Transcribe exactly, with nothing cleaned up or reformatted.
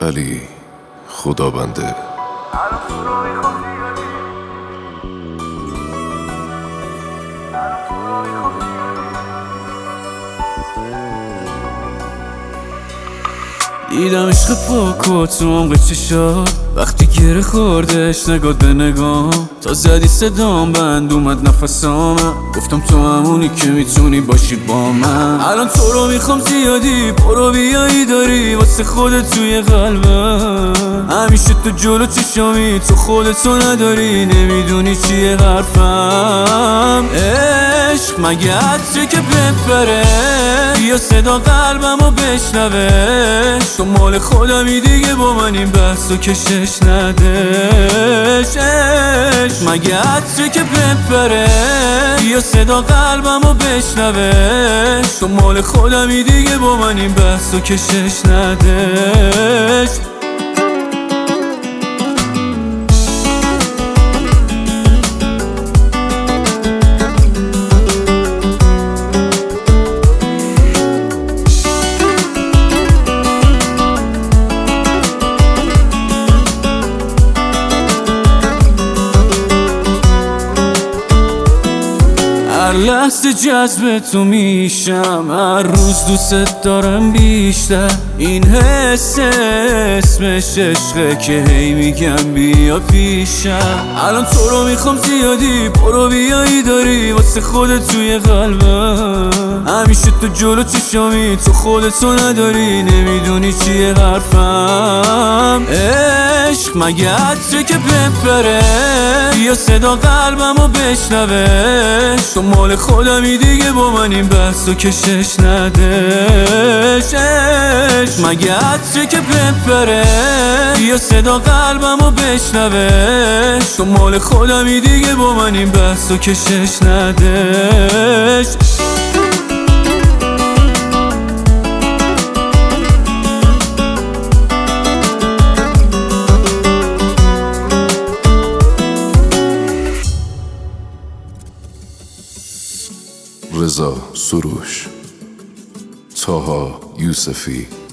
علی خدا بنده. دیدم عشق پاک و تو عمق چشات وقتی گره خوردش نگات به نگاه تا زدی صدام بند اومد نفسامم گفتم تو همونی که میتونی باشی با من. الان تو رو میخوام زیادی برو بیایی داری واسه خودت توی قلبم. همیشه تو جلو چشامی تو خودتو نداری نمیدونی چیه حرفم. عشق مگه عطره که بپره بیا صدا قلبمو بشنوش تو مال خودمی دیگه با من این بحثو کشش ندش. عشق مگه عطره که بپره بیا صدا قلبمو بشنوش تو مال خودمی دیگه با من این بحثو کشش ندش. هر لحظه جذب تو میشم هر روز دوست دارم بیشتر. این حس اسمش عشقه که هی میگم بیا پیشم. الان تو رو میخوام زیادی برو بیایی داری واسه خودت توی قلبم. همیشه تو جلو چشامی تو خودتو نداری نمیدونی چیه حرفم. عشق مگه عطره که بپره بیا صدا قلبمو بشنوش تو مال خودمی دیگه با من این بحثو کشش ندش. عشق مگه عطره که بپره بیا صدا قلبمو بشنوش تو مال خودمی دیگه با من این بحثو کشش ندش. رضا سروش، طاها یوسفی.